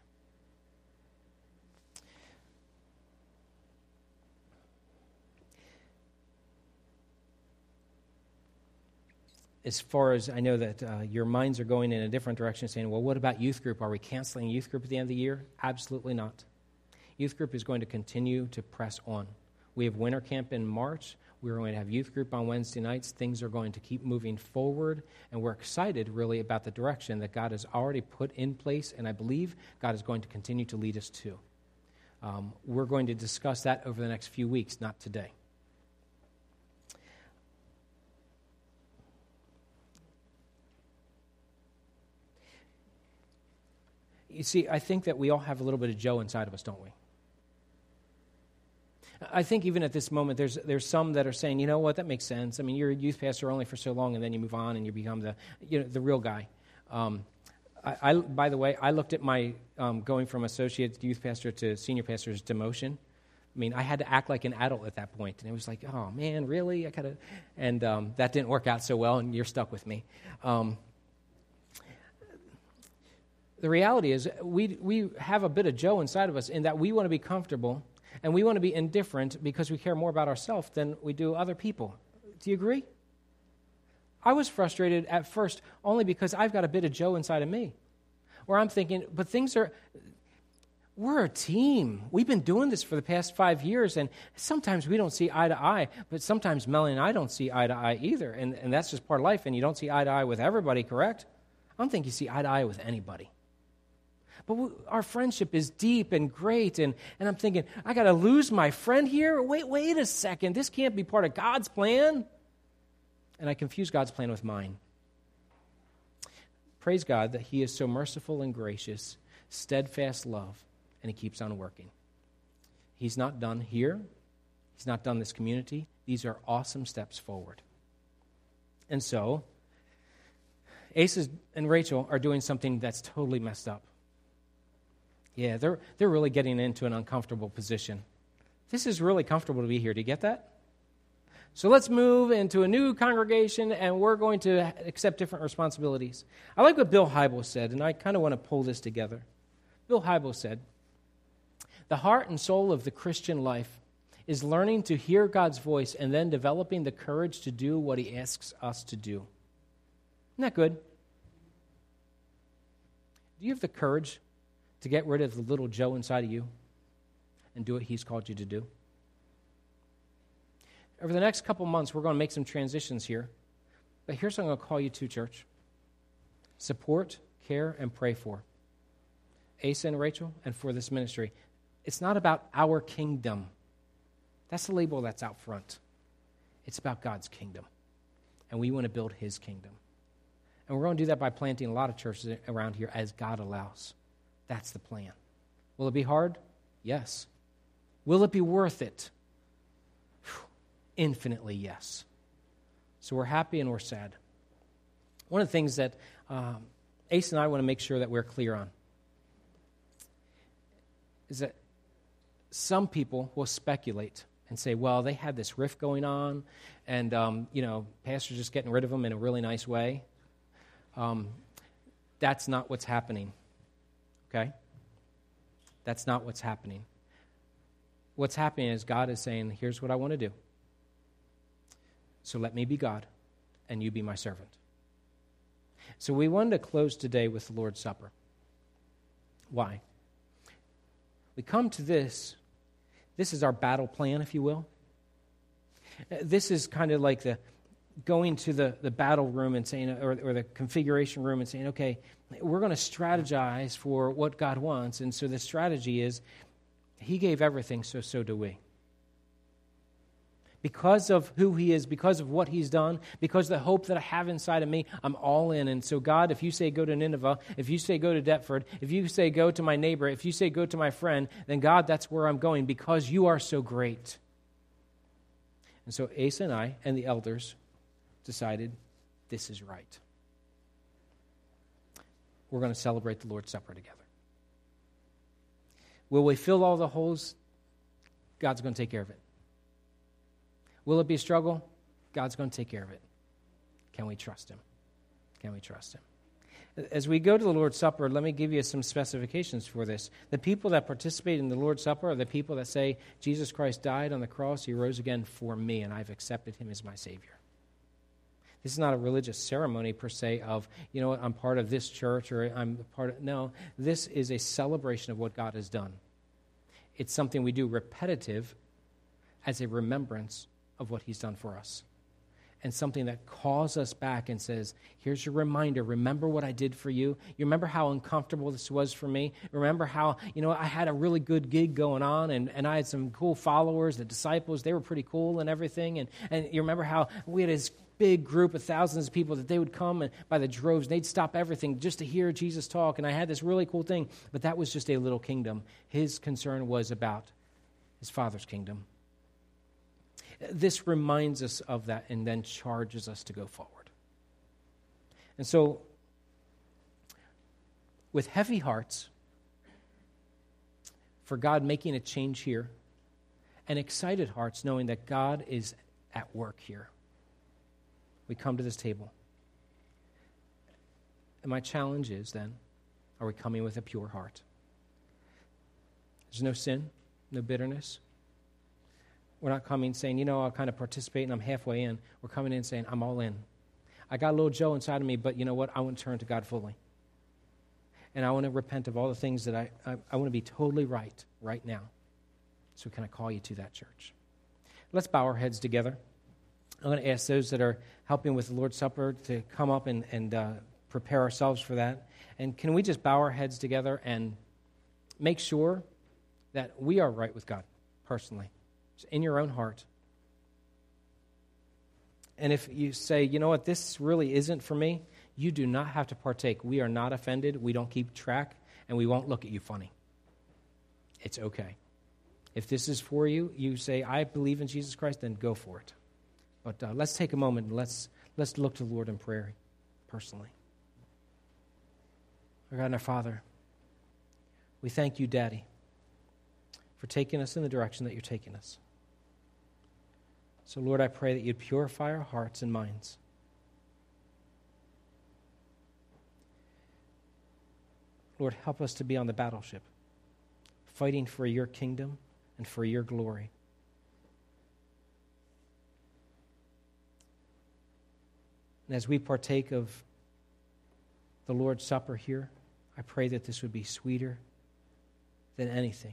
As far as I know that uh, your minds are going in a different direction, saying, well, what about youth group? Are we canceling youth group at the end of the year? Absolutely not. Youth group is going to continue to press on. We have winter camp in March. We're going to have youth group on Wednesday nights. Things are going to keep moving forward, and we're excited really about the direction that God has already put in place, and I believe God is going to continue to lead us to. Um, we're going to discuss that over the next few weeks, not today. You see, I think that we all have a little bit of Joe inside of us, don't we? I think even at this moment, there's there's some that are saying, you know what, that makes sense. I mean, you're a youth pastor only for so long, and then you move on and you become the you know the real guy. Um, I, I, by the way, I looked at my um, going from associate youth pastor to senior pastor's demotion. I mean, I had to act like an adult at that point, and it was like, oh man, really? I gotta, and um, that didn't work out so well, and you're stuck with me. Um, the reality is, we we have a bit of Joe inside of us in that we want to be comfortable, and we want to be indifferent because we care more about ourselves than we do other people. Do you agree? I was frustrated at first only because I've got a bit of Joe inside of me, where I'm thinking, but things are. We're a team. We've been doing this for the past five years, and sometimes we don't see eye to eye, but sometimes Melanie and I don't see eye to eye either, and, and that's just part of life, and you don't see eye to eye with everybody, correct? I don't think you see eye to eye with anybody. But we, our friendship is deep and great, and, and I'm thinking, I got to lose my friend here? Wait, wait a second. This can't be part of God's plan. And I confuse God's plan with mine. Praise God that He is so merciful and gracious, steadfast love, and He keeps on working. He's not done here. He's not done this community. These are awesome steps forward. And so, Asa and Rachel are doing something that's totally messed up. Yeah, they're they're really getting into an uncomfortable position. This is really comfortable to be here. Do you get that? So let's move into a new congregation, and we're going to accept different responsibilities. I like what Bill Hybels said, and I kind of want to pull this together. Bill Hybels said, the heart and soul of the Christian life is learning to hear God's voice and then developing the courage to do what He asks us to do. Isn't that good? Do you have the courage to get rid of the little Joe inside of you and do what He's called you to do? Over the next couple months, we're going to make some transitions here. But here's what I'm going to call you to, church. Support, care, and pray for Asa and Rachel and for this ministry. It's not about our kingdom. That's the label that's out front. It's about God's kingdom. And we want to build His kingdom. And we're going to do that by planting a lot of churches around here as God allows. That's the plan. Will it be hard? Yes. Will it be worth it? Infinitely yes. So we're happy and we're sad. One of the things that um, Asa and I want to make sure that we're clear on is that some people will speculate and say, well, they had this rift going on, and, um, you know, pastor's just getting rid of them in a really nice way. Um, that's not what's happening, okay? That's not what's happening. What's happening is God is saying, here's what I want to do. So let me be God, and you be my servant. So we wanted to close today with the Lord's Supper. Why? We come to this. This is our battle plan, if you will. This is kind of like the going to the, the battle room and saying, or, or the configuration room and saying, okay, we're going to strategize for what God wants. And so the strategy is, He gave everything, so so do we. Because of who He is, because of what He's done, because of the hope that I have inside of me, I'm all in. And so, God, if you say go to Nineveh, if you say go to Deptford, if you say go to my neighbor, if you say go to my friend, then God, that's where I'm going because you are so great. And so Asa and I and the elders decided this is right. We're going to celebrate the Lord's Supper together. Will we fill all the holes? God's going to take care of it. Will it be a struggle? God's going to take care of it. Can we trust Him? Can we trust Him? As we go to the Lord's Supper, let me give you some specifications for this. The people that participate in the Lord's Supper are the people that say, Jesus Christ died on the cross, He rose again for me, and I've accepted Him as my Savior. This is not a religious ceremony per se of, you know what, I'm part of this church or I'm part of, no. This is a celebration of what God has done. It's something we do repetitive as a remembrance of what He's done for us. And something that calls us back and says, here's your reminder. Remember what I did for you. You remember how uncomfortable this was for me? Remember how, you know, I had a really good gig going on and, and I had some cool followers, the disciples, they were pretty cool and everything. And, and you remember how we had this big group of thousands of people that they would come and by the droves, they'd stop everything just to hear Jesus talk. And I had this really cool thing, but that was just a little kingdom. His concern was about His Father's kingdom. This reminds us of that and then charges us to go forward. And so with heavy hearts for God making a change here, and excited hearts knowing that God is at work here. We come to this table. And my challenge is then, are we coming with a pure heart? There's no sin, no bitterness. We're not coming saying, you know, I'll kind of participate and I'm halfway in. We're coming in saying, I'm all in. I got a little Joe inside of me, but you know what? I want to turn to God fully. And I want to repent of all the things that I, I, I want to be totally right, right now. So can I call you to that, church? Let's bow our heads together. I'm going to ask those that are helping with the Lord's Supper to come up and, and uh, prepare ourselves for that. And can we just bow our heads together and make sure that we are right with God personally, just in your own heart. And if you say, you know what, this really isn't for me, you do not have to partake. We are not offended. We don't keep track, and we won't look at you funny. It's okay. If this is for you, you say, I believe in Jesus Christ, then go for it. But uh, let's take a moment and let's, let's look to the Lord in prayer personally. Our God and our Father, we thank you, Daddy, for taking us in the direction that you're taking us. So, Lord, I pray that you'd purify our hearts and minds. Lord, help us to be on the battleship, fighting for your kingdom and for your glory. And as we partake of the Lord's Supper here, I pray that this would be sweeter than anything,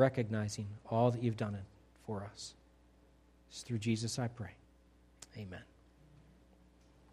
recognizing all that you've done it for us. It's through Jesus I pray. Amen.